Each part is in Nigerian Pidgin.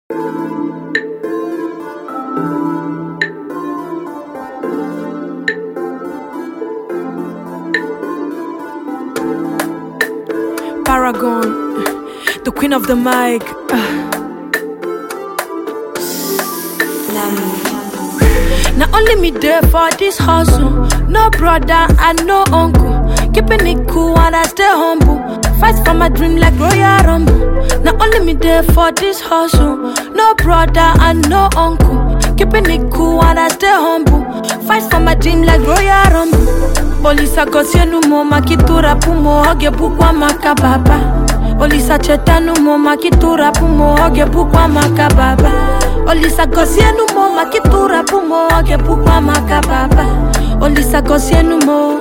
Paragon, the queen of the mic. Now only me there for this hustle. No brother and no uncle. Keeping it cool and I stay humble. Fight for my dream like Royal Rumble. Now only me there for this hustle. No brother and no uncle. Keeping it cool and I stay humble. Fight for my dream like Royal Rumble. Olisa kosienu mo makitura pumo hoge bukwa makababa. Olisa chetanu mo makitura pumo hoge bukwa makababa. Olisa kosienu mo makitura pumo hoge bukwa makababa. Olisa kosienu mo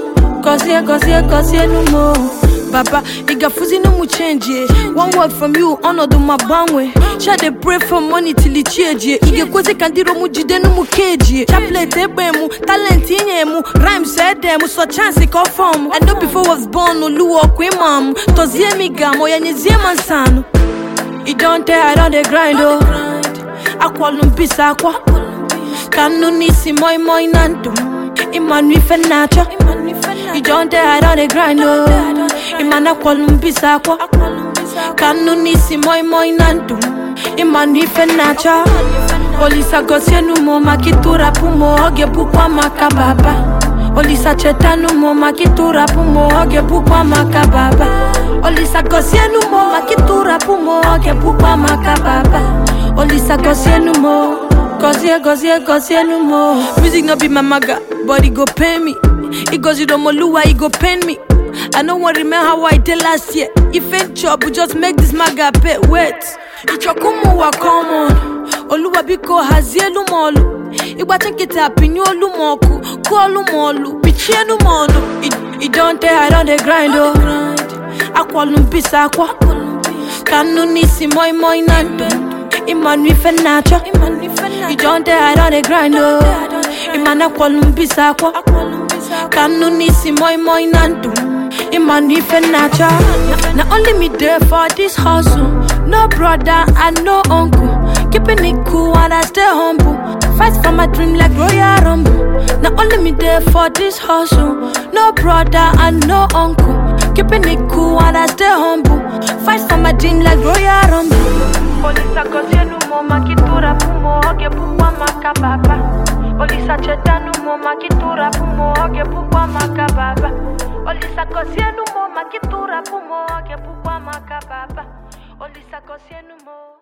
kosienu mo. Baba, igafuzi no mu change. One word from you, honor do my bangwe. Shall they pray for money till it change? Ige koze kandiro mu jide no mu cage. Chaplete ebemu, talent inyemu, rhymes edemu, so chance confirm. I know before I was born, no luo kwe mam. Tozie mi gamo, ya nyezie mansano. It don't tell, I don't dey grind oh. Akwa lumpisa akwa. Kanu nisi moi nandu. Imanu ife nacho. It don't tell, I don't dey grind oh. Imana kwa lumpisa kwa. Kanu nisi moi nandu. Imanu ife nacho. Olisa gosienu mo makitura pumo hoge bukwa makababa. Olisa chetanu mo makitura pumo hoge bukwa makababa. Olisa gosienu mo makitura pumo hoge bukwa makababa. Olisa gosienu mo gosienu mo. Music no be my maga, but it go pay me. It goes you don't moluwa, it go pain me. I don't want to remember how I did last year. If ain't chop, we just make this maga pay. Wait, ichokumu wa common. Oluwa biko hazielu molu. Iwa check it up in your lumoku. Kolu molu, bichenu molu. It don't tell, I don't dey grind oh. Akwa lumpisa akwa. Kanu nisi moi nandu. Imanu ife nacho. It don't tell, I don't dey grind oh. Imana kwa lumpisa akwa. Kanu nisi moi nandu. Imanu ife nacho. Now only me there for this hustle. No brother and no uncle. Keeping it cool and I stay humble. Fight for my dream like Royal Rumble. Now only me there for this hustle. No brother and no uncle. Keeping it cool and I stay humble. Fight for my dream like Royal Rumble. Olisa kosienu mo makitura pumo hoge bukwa makababa. Olisa chetanu mo makitura pumo hoge bukwa makababa. Olisa kosienu mo makitura pumo hoge bukwa makababa. Olisa kosienu mo.